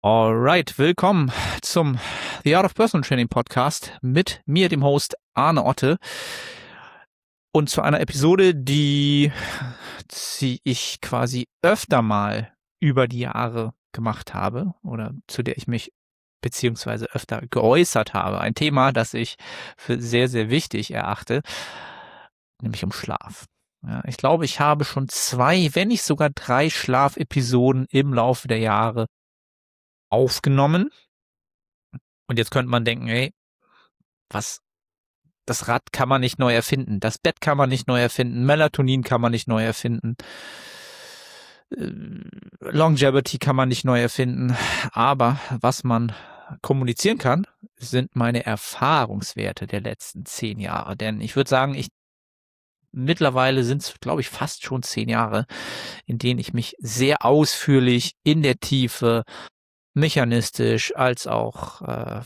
Alright, willkommen zum The Art of Personal Training Podcast mit mir, dem Host Arne Otte, und zu einer Episode, die ich quasi öfter mal über die Jahre gemacht habe oder zu der ich mich beziehungsweise öfter geäußert habe. Ein Thema, das ich für sehr, sehr wichtig erachte, nämlich um Schlaf. Ja, ich glaube, ich habe schon 2, wenn nicht sogar 3 Schlafepisoden im Laufe der Jahre aufgenommen. Und jetzt könnte man denken, hey, das Rad kann man nicht neu erfinden, das Bett kann man nicht neu erfinden, Melatonin kann man nicht neu erfinden, Longevity kann man nicht neu erfinden, aber was man kommunizieren kann, sind meine Erfahrungswerte der letzten 10 Jahre, denn ich würde sagen, mittlerweile sind es, glaube ich, fast schon 10 Jahre, in denen ich mich sehr ausführlich in der Tiefe mechanistisch als auch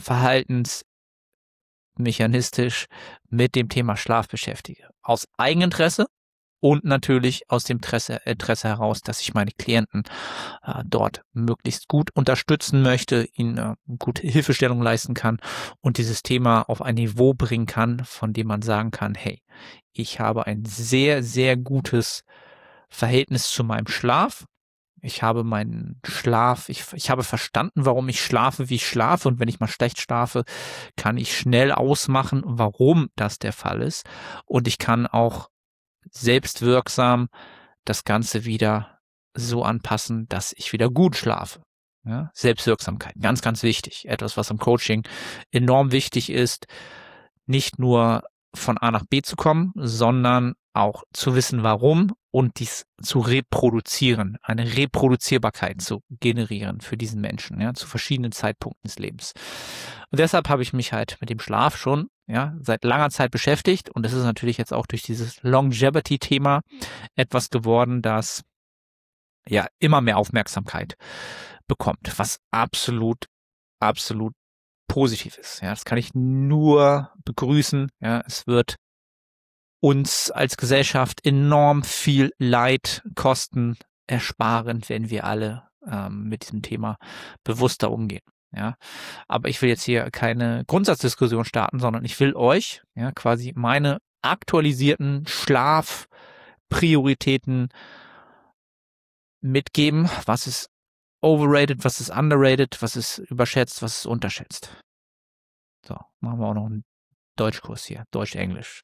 verhaltensmechanistisch mit dem Thema Schlaf beschäftige. Aus Eigeninteresse und natürlich aus dem Interesse heraus, dass ich meine Klienten dort möglichst gut unterstützen möchte, ihnen gute Hilfestellung leisten kann und dieses Thema auf ein Niveau bringen kann, von dem man sagen kann, hey, ich habe ein sehr, sehr gutes Verhältnis zu meinem Schlaf. Ich habe meinen Schlaf, ich habe verstanden, warum ich schlafe, wie ich schlafe, und wenn ich mal schlecht schlafe, kann ich schnell ausmachen, warum das der Fall ist, und ich kann auch selbstwirksam das Ganze wieder so anpassen, dass ich wieder gut schlafe. Ja, Selbstwirksamkeit, ganz, ganz wichtig. Etwas, was im Coaching enorm wichtig ist, nicht nur von A nach B zu kommen, sondern auch zu wissen, warum, und dies zu reproduzieren, eine Reproduzierbarkeit zu generieren für diesen Menschen, ja, zu verschiedenen Zeitpunkten des Lebens. Und deshalb habe ich mich halt mit dem Schlaf schon seit langer Zeit beschäftigt, und es ist natürlich jetzt auch durch dieses Longevity-Thema etwas geworden, das ja immer mehr Aufmerksamkeit bekommt, was absolut, absolut positiv ist. Ja, das kann ich nur begrüßen. Ja, es wird uns als Gesellschaft enorm viel Leid, Kosten ersparen, wenn wir alle mit diesem Thema bewusster umgehen. Ja, aber ich will jetzt hier keine Grundsatzdiskussion starten, sondern ich will euch quasi meine aktualisierten Schlafprioritäten mitgeben. Was ist overrated, was ist underrated, was ist überschätzt, was ist unterschätzt. So, machen wir auch noch einen Deutschkurs hier, Deutsch-Englisch.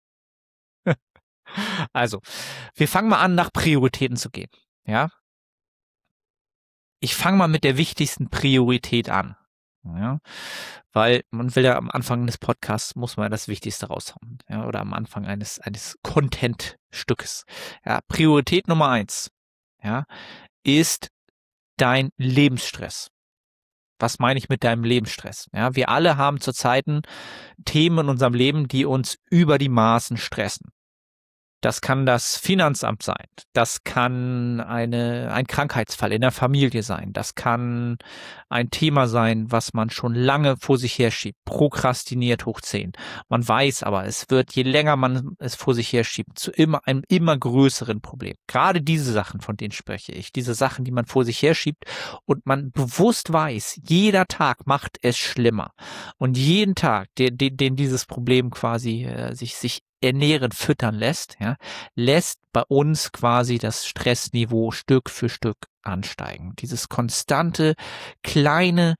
Also, wir fangen mal an, nach Prioritäten zu gehen. Ja, ich fange mal mit der wichtigsten Priorität an. Ja, weil man will ja am Anfang des Podcasts, muss man das Wichtigste raushauen. Ja, oder am Anfang eines Content-Stückes. Ja, Priorität Nummer 1, ist dein Lebensstress. Was meine ich mit deinem Lebensstress? Ja, wir alle haben zu Zeiten Themen in unserem Leben, die uns über die Maßen stressen. Das kann das Finanzamt sein, das kann ein Krankheitsfall in der Familie sein, das kann ein Thema sein, was man schon lange vor sich herschiebt, prokrastiniert hoch 10. Man weiß aber, es wird, je länger man es vor sich herschiebt, zu einem immer größeren Problem. Gerade diese Sachen, von denen spreche ich, diese Sachen, die man vor sich herschiebt und man bewusst weiß, jeder Tag macht es schlimmer. Und jeden Tag, den dieses Problem quasi sich ernähren, füttern lässt, lässt bei uns quasi das Stressniveau Stück für Stück ansteigen. Dieses konstante, kleine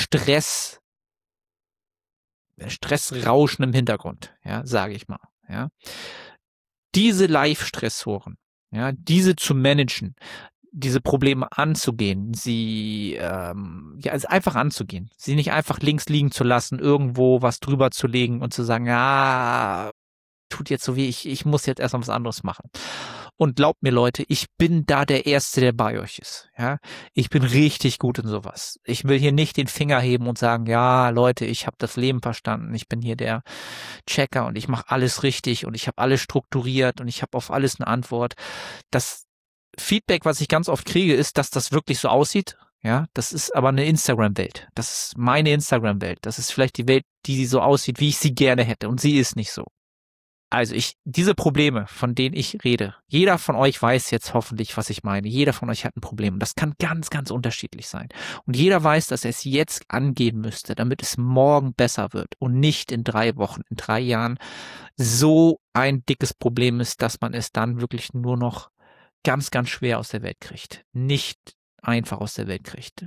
Stressrauschen im Hintergrund, sage ich mal. Ja. Diese Live-Stressoren, diese zu managen, diese Probleme anzugehen, sie also einfach anzugehen, sie nicht einfach links liegen zu lassen, irgendwo was drüber zu legen und zu sagen, tut jetzt so wie ich muss jetzt erstmal was anderes machen. Und glaubt mir, Leute, ich bin da der Erste, der bei euch ist. Ja, ich bin richtig gut in sowas. Ich will hier nicht den Finger heben und sagen, ja, Leute, ich habe das Leben verstanden. Ich bin hier der Checker und ich mache alles richtig und ich habe alles strukturiert und ich habe auf alles eine Antwort. Das Feedback, was ich ganz oft kriege, ist, dass das wirklich so aussieht. Ja, das ist aber eine Instagram-Welt. Das ist meine Instagram-Welt. Das ist vielleicht die Welt, die so aussieht, wie ich sie gerne hätte. Und sie ist nicht so. Also diese Probleme, von denen ich rede, jeder von euch weiß jetzt hoffentlich, was ich meine. Jeder von euch hat ein Problem. Und das kann ganz, ganz unterschiedlich sein. Und jeder weiß, dass er es jetzt angehen müsste, damit es morgen besser wird und nicht in 3 Wochen, in 3 Jahren so ein dickes Problem ist, dass man es dann wirklich nur noch ganz, ganz schwer aus der Welt kriegt. Nicht einfach aus der Welt kriegt.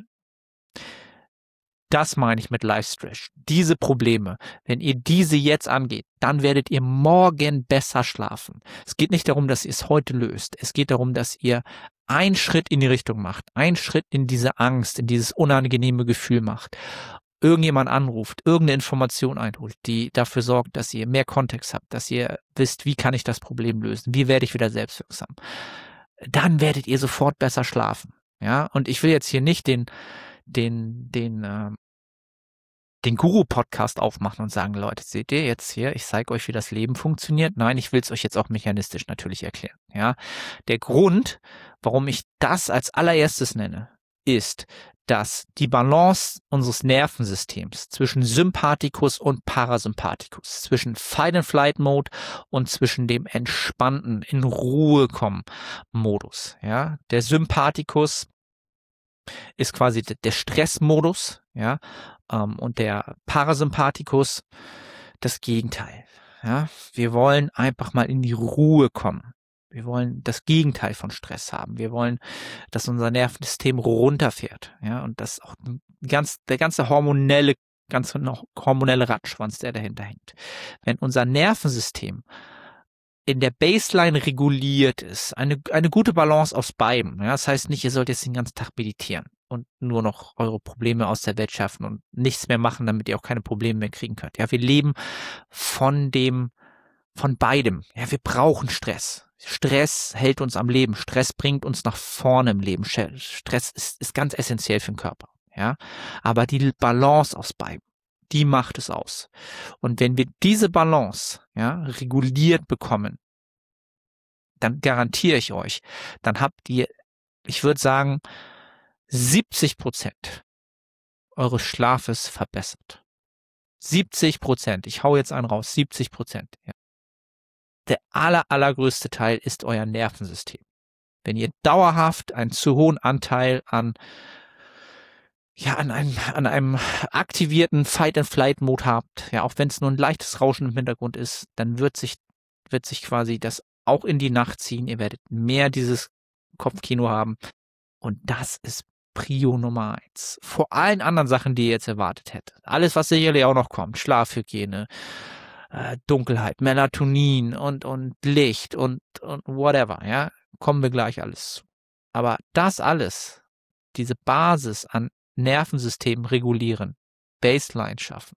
Das meine ich mit Life-Stress. Diese Probleme, wenn ihr diese jetzt angeht, dann werdet ihr morgen besser schlafen. Es geht nicht darum, dass ihr es heute löst. Es geht darum, dass ihr einen Schritt in die Richtung macht, einen Schritt in diese Angst, in dieses unangenehme Gefühl macht. Irgendjemand anruft, irgendeine Information einholt, die dafür sorgt, dass ihr mehr Kontext habt, dass ihr wisst, wie kann ich das Problem lösen, wie werde ich wieder selbstwirksam. Dann werdet ihr sofort besser schlafen. Ja, und ich will jetzt hier nicht den Guru-Podcast aufmachen und sagen, Leute, seht ihr jetzt hier, ich zeige euch, wie das Leben funktioniert. Nein, ich will es euch jetzt auch mechanistisch natürlich erklären. Ja, der Grund, warum ich das als allererstes nenne, ist, dass die Balance unseres Nervensystems zwischen Sympathikus und Parasympathikus, zwischen Fight-and-Flight-Mode und zwischen dem entspannten, in Ruhe kommen Modus. Ja, der Sympathikus ist quasi der Stressmodus, ja, und der Parasympathikus das Gegenteil. Ja, wir wollen einfach mal in die Ruhe kommen. Wir wollen das Gegenteil von Stress haben. Wir wollen, dass unser Nervensystem runterfährt, ja, und das auch der ganze hormonelle Rattenschwanz, der dahinter hängt. Wenn unser Nervensystem in der Baseline reguliert ist, eine gute Balance aus beiden. Ja, das heißt nicht, ihr sollt jetzt den ganzen Tag meditieren und nur noch eure Probleme aus der Welt schaffen und nichts mehr machen, damit ihr auch keine Probleme mehr kriegen könnt. Ja, wir leben von beidem. Ja, wir brauchen Stress. Stress hält uns am Leben. Stress bringt uns nach vorne im Leben. Stress ist ganz essentiell für den Körper. Ja, aber die Balance aus beidem, die macht es aus. Und wenn wir diese Balance, ja, reguliert bekommen, dann garantiere ich euch, dann habt ihr, ich würde sagen, 70% eures Schlafes verbessert. 70%. Ich hau jetzt einen raus. 70%. Ja. Der allergrößte Teil ist euer Nervensystem. Wenn ihr dauerhaft einen zu hohen Anteil an einem aktivierten Fight-and-Flight-Mode habt, ja, auch wenn es nur ein leichtes Rauschen im Hintergrund ist, dann wird sich quasi das auch in die Nacht ziehen. Ihr werdet mehr dieses Kopfkino haben. Und das ist Prio Nummer 1. Vor allen anderen Sachen, die ihr jetzt erwartet hättet. Alles, was sicherlich auch noch kommt. Schlafhygiene, Dunkelheit, Melatonin und Licht und whatever, ja. Kommen wir gleich alles zu. Aber das alles, diese Basis an Nervensystem regulieren, Baseline schaffen,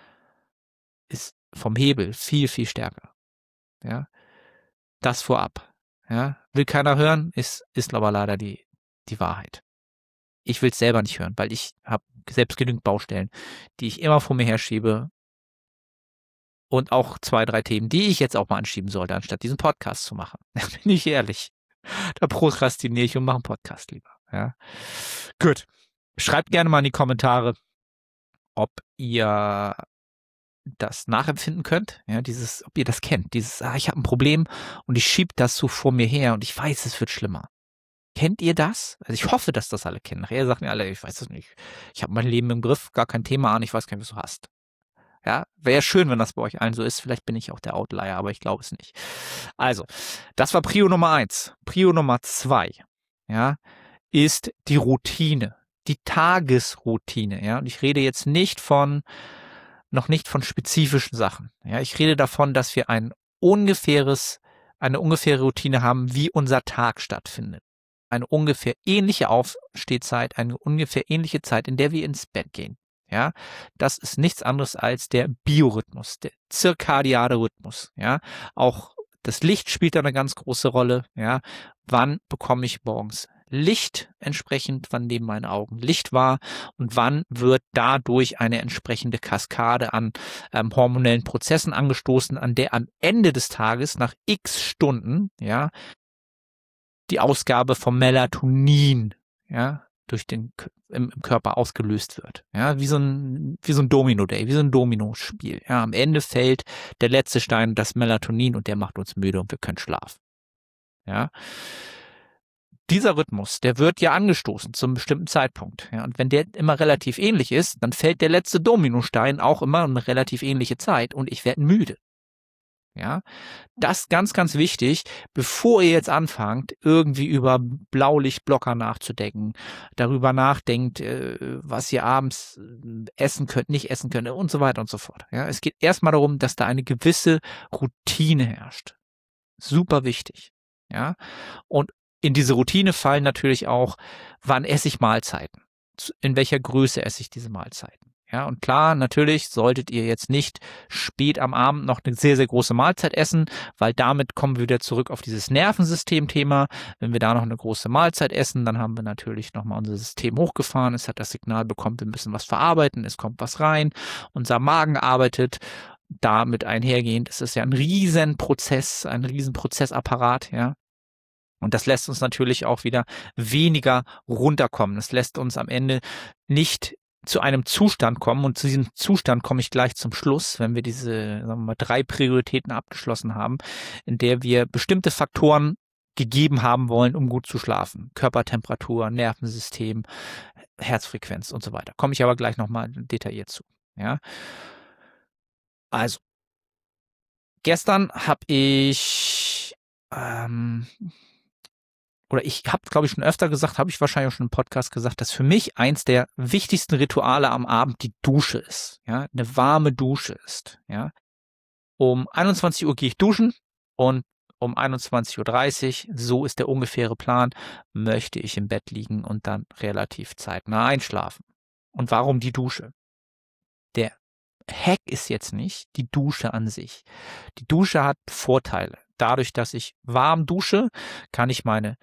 ist vom Hebel viel, viel stärker. Ja, das vorab. Ja, will keiner hören, ist aber leider die Wahrheit. Ich will es selber nicht hören, weil ich habe selbst genügend Baustellen, die ich immer vor mir herschiebe und auch 2, 3 Themen, die ich jetzt auch mal anschieben sollte, anstatt diesen Podcast zu machen. Da bin ich ehrlich. Da prokrastiniere ich und mache einen Podcast lieber. Ja, gut. Schreibt gerne mal in die Kommentare, ob ihr das nachempfinden könnt, ja, ob ihr das kennt, ich habe ein Problem und ich schiebe das so vor mir her und ich weiß, es wird schlimmer. Kennt ihr das? Also ich hoffe, dass das alle kennen. Nachher sagen alle, ich weiß es nicht. Ich habe mein Leben im Griff, gar kein Thema an, ich weiß gar nicht, was du hast. Ja, wäre schön, wenn das bei euch allen so ist. Vielleicht bin ich auch der Outlier, aber ich glaube es nicht. Also, das war Prio Nummer 1. Prio Nummer 2, ja, ist die Routine. Die Tagesroutine, ja. Und ich rede jetzt noch nicht von spezifischen Sachen. Ja, ich rede davon, dass wir eine ungefähre Routine haben, wie unser Tag stattfindet. Eine ungefähr ähnliche Aufstehzeit, eine ungefähr ähnliche Zeit, in der wir ins Bett gehen. Ja, das ist nichts anderes als der Biorhythmus, der zirkadiane Rhythmus. Ja, auch das Licht spielt da eine ganz große Rolle. Ja, wann bekomme ich morgens Licht entsprechend, wann nehmen meine Augen Licht wahr und wann wird dadurch eine entsprechende Kaskade an hormonellen Prozessen angestoßen, an der am Ende des Tages nach x Stunden, ja, die Ausgabe vom Melatonin, ja, im Körper ausgelöst wird. Ja, wie so ein Domino-Day, wie so ein Dominospiel. Ja, am Ende fällt der letzte Stein, das Melatonin, und der macht uns müde und wir können schlafen. Ja. Dieser Rhythmus, der wird ja angestoßen zum bestimmten Zeitpunkt. Ja, und wenn der immer relativ ähnlich ist, dann fällt der letzte Dominostein auch immer eine relativ ähnliche Zeit und ich werde müde. Ja, das ganz, ganz wichtig, bevor ihr jetzt anfangt, irgendwie über Blaulichtblocker nachzudenken, darüber nachdenkt, was ihr abends essen könnt, nicht essen könnt und so weiter und so fort. Ja, es geht erstmal darum, dass da eine gewisse Routine herrscht. Super wichtig. Ja, und in diese Routine fallen natürlich auch, wann esse ich Mahlzeiten? In welcher Größe esse ich diese Mahlzeiten? Ja, und klar, natürlich solltet ihr jetzt nicht spät am Abend noch eine sehr, sehr große Mahlzeit essen, weil damit kommen wir wieder zurück auf dieses Nervensystem-Thema. Wenn wir da noch eine große Mahlzeit essen, dann haben wir natürlich nochmal unser System hochgefahren. Es hat das Signal bekommen, wir müssen was verarbeiten, es kommt was rein. Unser Magen arbeitet damit einhergehend. Es ist ja ein Riesenprozess, ein Riesenprozessapparat, ja. Und das lässt uns natürlich auch wieder weniger runterkommen. Das lässt uns am Ende nicht zu einem Zustand kommen. Und zu diesem Zustand komme ich gleich zum Schluss, wenn wir diese, sagen wir mal, 3 Prioritäten abgeschlossen haben, in der wir bestimmte Faktoren gegeben haben wollen, um gut zu schlafen. Körpertemperatur, Nervensystem, Herzfrequenz und so weiter. Komme ich aber gleich nochmal detailliert zu. Ja. Also, gestern habe ich ich habe, glaube ich, schon öfter gesagt, habe ich wahrscheinlich auch schon im Podcast gesagt, dass für mich eins der wichtigsten Rituale am Abend die Dusche ist. Ja, eine warme Dusche ist. Ja, um 21 Uhr gehe ich duschen und um 21:30 Uhr, so ist der ungefähre Plan, möchte ich im Bett liegen und dann relativ zeitnah einschlafen. Und warum die Dusche? Der Hack ist jetzt nicht die Dusche an sich. Die Dusche hat Vorteile. Dadurch, dass ich warm dusche, kann ich meine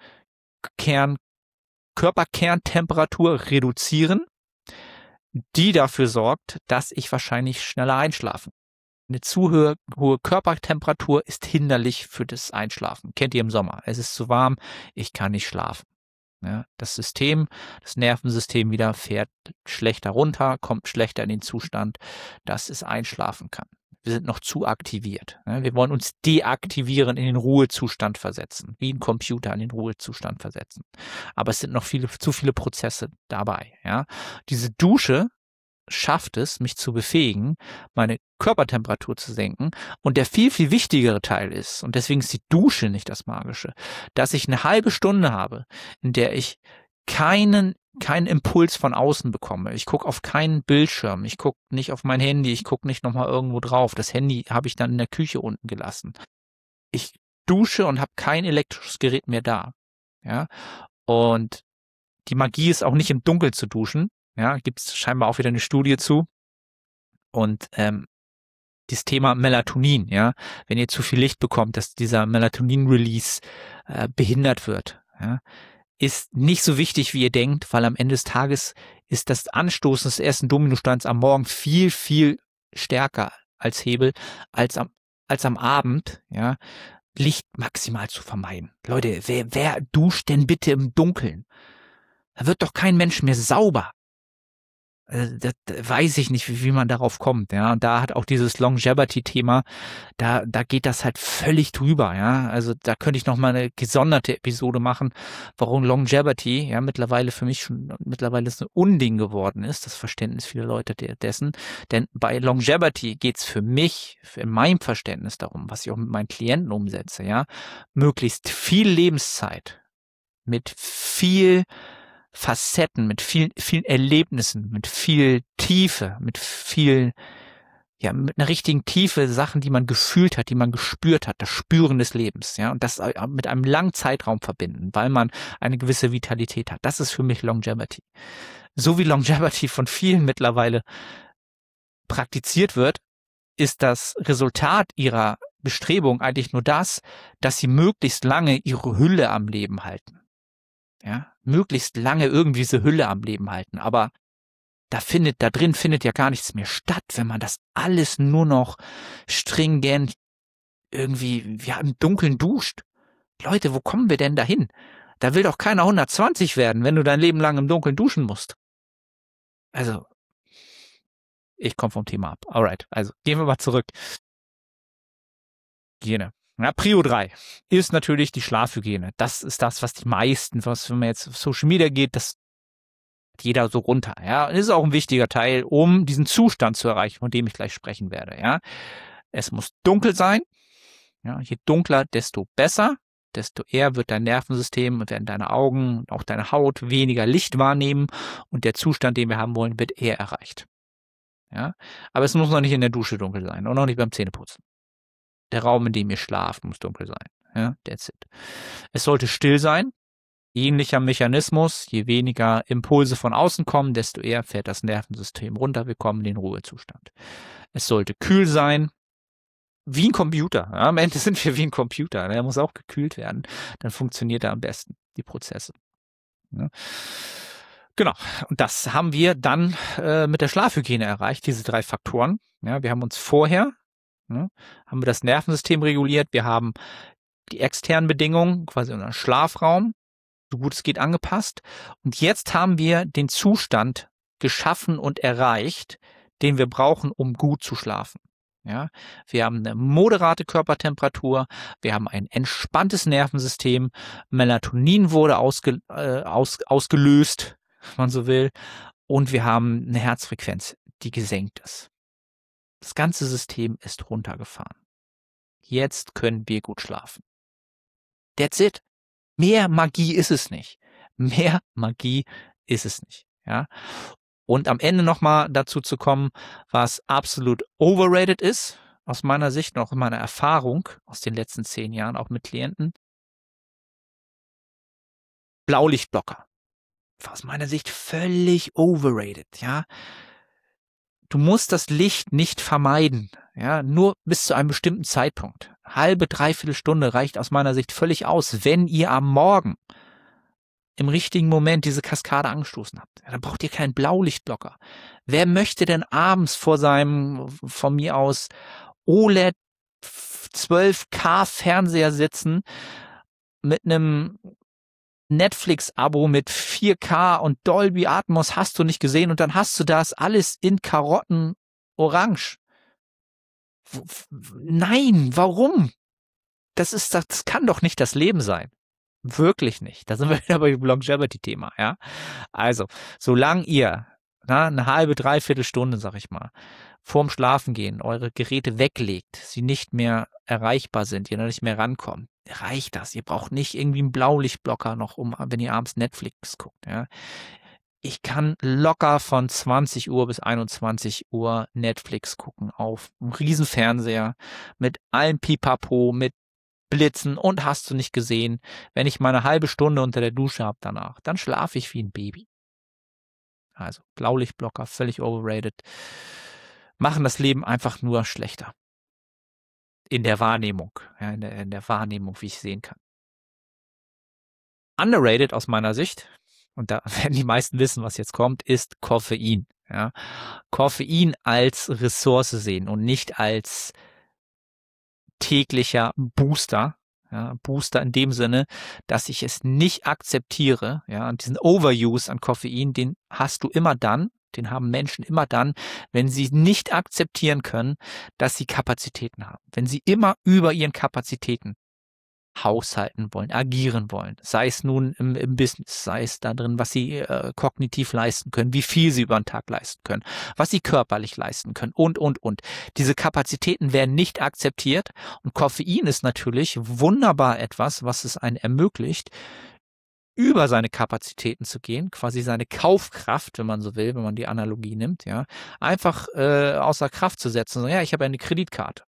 Körperkerntemperatur reduzieren, die dafür sorgt, dass ich wahrscheinlich schneller einschlafen. Eine zu hohe Körpertemperatur ist hinderlich für das Einschlafen. Kennt ihr im Sommer? Es ist zu warm, ich kann nicht schlafen. Ja, das Nervensystem wieder fährt schlechter runter, kommt schlechter in den Zustand, dass es einschlafen kann. Wir sind noch zu aktiviert. Wir wollen uns deaktivieren, in den Ruhezustand versetzen, wie ein Computer in den Ruhezustand versetzen. Aber es sind noch zu viele Prozesse dabei. Ja, diese Dusche schafft es, mich zu befähigen, meine Körpertemperatur zu senken. Und der viel, viel wichtigere Teil ist, und deswegen ist die Dusche nicht das Magische, dass ich eine halbe Stunde habe, in der ich keinen Impuls von außen bekomme. Ich gucke auf keinen Bildschirm, ich gucke nicht auf mein Handy, ich gucke nicht nochmal irgendwo drauf. Das Handy habe ich dann in der Küche unten gelassen. Ich dusche und habe kein elektrisches Gerät mehr da. Ja, und die Magie ist auch nicht im Dunkeln zu duschen. Ja, gibt es scheinbar auch wieder eine Studie zu. Und das Thema Melatonin, ja, wenn ihr zu viel Licht bekommt, dass dieser Melatonin-Release behindert wird, ja, ist nicht so wichtig, wie ihr denkt, weil am Ende des Tages ist das Anstoßen des ersten Dominosteins am Morgen viel, viel stärker als Hebel, als am Abend, ja, Licht maximal zu vermeiden. Leute, wer duscht denn bitte im Dunkeln? Da wird doch kein Mensch mehr sauber. Das weiß ich nicht, wie man darauf kommt, ja. Und da hat auch dieses Longevity-Thema, da geht das halt völlig drüber, ja. Also da könnte ich noch mal eine gesonderte Episode machen, warum Longevity ja mittlerweile ist ein Unding geworden ist, das Verständnis vieler Leute dessen. Denn bei Longevity geht's für mich, in meinem Verständnis darum, was ich auch mit meinen Klienten umsetze, ja, möglichst viel Lebenszeit mit viel Facetten, mit vielen Erlebnissen, mit viel Tiefe, mit einer richtigen Tiefe, Sachen, die man gefühlt hat, die man gespürt hat, das Spüren des Lebens, ja, und das mit einem langen Zeitraum verbinden, weil man eine gewisse Vitalität hat. Das ist für mich Longevity. So wie Longevity von vielen mittlerweile praktiziert wird, ist das Resultat ihrer Bestrebung eigentlich nur das, dass sie möglichst lange ihre Hülle am Leben halten. Ja, möglichst lange irgendwie diese Hülle am Lem halten. Aber da drin findet ja gar nichts mehr statt, wenn man das alles nur noch stringent irgendwie, im Dunkeln duscht. Leute, wo kommen wir denn dahin? Da will doch keiner 120 werden, wenn du dein Leben lang im Dunkeln duschen musst. Also, ich komme vom Thema ab. Alright, also gehen wir mal zurück. Hygiene. Ja, Prio 3 ist natürlich die Schlafhygiene. Das ist das, was die meisten, wenn man jetzt auf Social Media geht, das hat jeder so runter. Ja, und ist auch ein wichtiger Teil, um diesen Zustand zu erreichen, von dem ich gleich sprechen werde. Ja, es muss dunkel sein. Ja, je dunkler, desto besser. Desto eher wird dein Nervensystem und werden deine Augen und auch deine Haut weniger Licht wahrnehmen und der Zustand, den wir haben wollen, wird eher erreicht. Ja, aber es muss noch nicht in der Dusche dunkel sein und auch nicht beim Zähneputzen. Der Raum, in dem ihr schlaft, muss dunkel sein. Ja, that's it. Es sollte still sein. Ähnlicher Mechanismus. Je weniger Impulse von außen kommen, desto eher fährt das Nervensystem runter. Wir kommen in den Ruhezustand. Es sollte kühl sein. Wie ein Computer. Ja, am Ende sind wir wie ein Computer. Der muss auch gekühlt werden. Dann funktioniert er am besten, die Prozesse. Ja. Genau. Und das haben wir dann mit der Schlafhygiene erreicht, diese 3 Faktoren. Ja, wir haben uns vorher haben wir das Nervensystem reguliert, wir haben die externen Bedingungen, quasi unseren Schlafraum, so gut es geht angepasst. Und jetzt haben wir den Zustand geschaffen und erreicht, den wir brauchen, um gut zu schlafen. Ja, wir haben eine moderate Körpertemperatur, wir haben ein entspanntes Nervensystem, Melatonin wurde ausgelöst, wenn man so will, und wir haben eine Herzfrequenz, die gesenkt ist. Das ganze System ist runtergefahren. Jetzt können wir gut schlafen. That's it. Mehr Magie ist es nicht. Mehr Magie ist es nicht. Ja. Und am Ende nochmal dazu zu kommen, was absolut overrated ist, aus meiner Sicht, noch in meiner Erfahrung aus den letzten 10 Jahren, auch mit Klienten. Blaulichtblocker. Aus meiner Sicht völlig overrated. Ja. Du musst das Licht nicht vermeiden, ja, nur bis zu einem bestimmten Zeitpunkt. Halbe, dreiviertel Stunde reicht aus meiner Sicht völlig aus, wenn ihr am Morgen im richtigen Moment diese Kaskade angestoßen habt. Ja, dann braucht ihr keinen Blaulichtblocker. Wer möchte denn abends vor seinem, von mir aus, OLED 12K Fernseher sitzen mit einem Netflix-Abo mit 4K und Dolby Atmos hast du nicht gesehen und dann hast du das alles in Karotten orange. Nein, warum? Das kann doch nicht das Leben sein. Wirklich nicht. Da sind wir wieder beim Longevity-Thema, ja. Also, solange ihr eine halbe, dreiviertel Stunde, sag ich mal, vorm Schlafengehen eure Geräte weglegt, sie nicht mehr erreichbar sind, ihr noch nicht mehr rankommt, reicht das. Ihr braucht nicht irgendwie einen Blaulichtblocker noch, wenn ihr abends Netflix guckt, ja. Ich kann locker von 20 Uhr bis 21 Uhr Netflix gucken auf einem riesen Fernseher mit allem Pipapo, mit Blitzen und hast du nicht gesehen. Wenn ich mal eine halbe Stunde unter der Dusche habe danach, dann schlafe ich wie ein Baby. Also Blaulichtblocker, völlig overrated. Machen das Leben einfach nur schlechter. In der Wahrnehmung, ja, in der Wahrnehmung, wie ich sehen kann. Underrated aus meiner Sicht, und da werden die meisten wissen, was jetzt kommt, ist Koffein. Ja. Koffein als Ressource sehen und nicht als täglicher Booster. Ja, Booster in dem Sinne, dass ich es nicht akzeptiere. Ja, und diesen Overuse an Koffein, den hast du immer dann, den haben Menschen immer dann, wenn sie nicht akzeptieren können, dass sie Kapazitäten haben. Wenn sie immer über ihren Kapazitäten haushalten wollen, agieren wollen. Sei es nun im Business, sei es da drin, was sie kognitiv leisten können, wie viel sie über den Tag leisten können, was sie körperlich leisten können und. Diese Kapazitäten werden nicht akzeptiert und Koffein ist natürlich wunderbar etwas, was es einen ermöglicht, über seine Kapazitäten zu gehen, quasi seine Kaufkraft, wenn man so will, wenn man die Analogie nimmt, ja, einfach außer Kraft zu setzen. So, ja, ich habe eine Kreditkarte.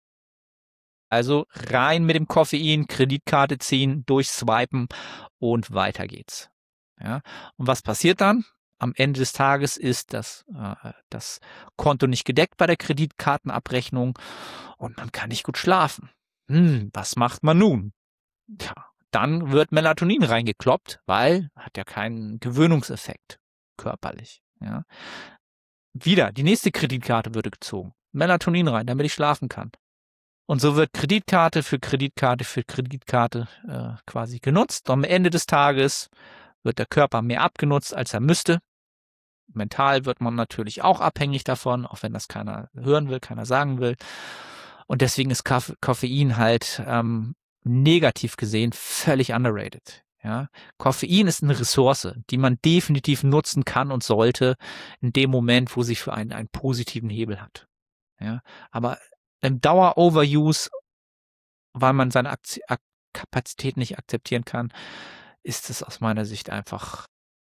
Also rein mit dem Koffein, Kreditkarte ziehen, durchswipen und weiter geht's. Ja. Und was passiert dann? Am Ende des Tages ist das Konto nicht gedeckt bei der Kreditkartenabrechnung und man kann nicht gut schlafen. Was macht man nun? Ja, dann wird Melatonin reingekloppt, weil hat ja keinen Gewöhnungseffekt körperlich. Ja. Wieder, die nächste Kreditkarte würde gezogen. Melatonin rein, damit ich schlafen kann. Und so wird Kreditkarte für Kreditkarte für Kreditkarte quasi genutzt. Und am Ende des Tages wird der Körper mehr abgenutzt, als er müsste. Mental wird man natürlich auch abhängig davon, auch wenn das keiner hören will, keiner sagen will. Und deswegen ist Koffein halt negativ gesehen völlig underrated. Ja, Koffein ist eine Ressource, die man definitiv nutzen kann und sollte in dem Moment, wo sie für einen positiven Hebel hat. Ja, aber im Dauer-Overuse, weil man seine Kapazität nicht akzeptieren kann, ist es aus meiner Sicht einfach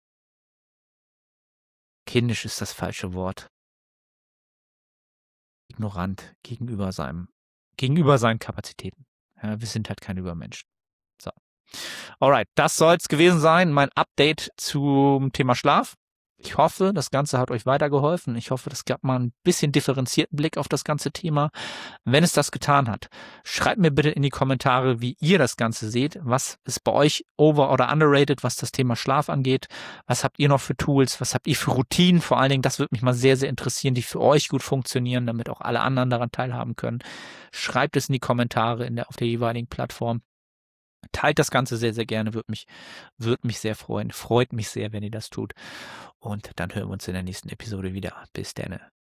kindisch ist das falsche Wort. Ignorant gegenüber seinen Kapazitäten. Ja, wir sind halt keine Übermenschen. So. Alright, das soll es gewesen sein, mein Update zum Thema Schlaf. Ich hoffe, das Ganze hat euch weitergeholfen. Ich hoffe, das gab mal ein bisschen differenzierten Blick auf das ganze Thema. Wenn es das getan hat, schreibt mir bitte in die Kommentare, wie ihr das Ganze seht. Was ist bei euch over- oder underrated, was das Thema Schlaf angeht? Was habt ihr noch für Tools? Was habt ihr für Routinen? Vor allen Dingen, das würde mich mal sehr, sehr interessieren, die für euch gut funktionieren, damit auch alle anderen daran teilhaben können. Schreibt es in die Kommentare auf der jeweiligen Plattform. Teilt das Ganze sehr, sehr gerne, würde mich sehr freuen. Freut mich sehr, wenn ihr das tut. Und dann hören wir uns in der nächsten Episode wieder. Bis dann.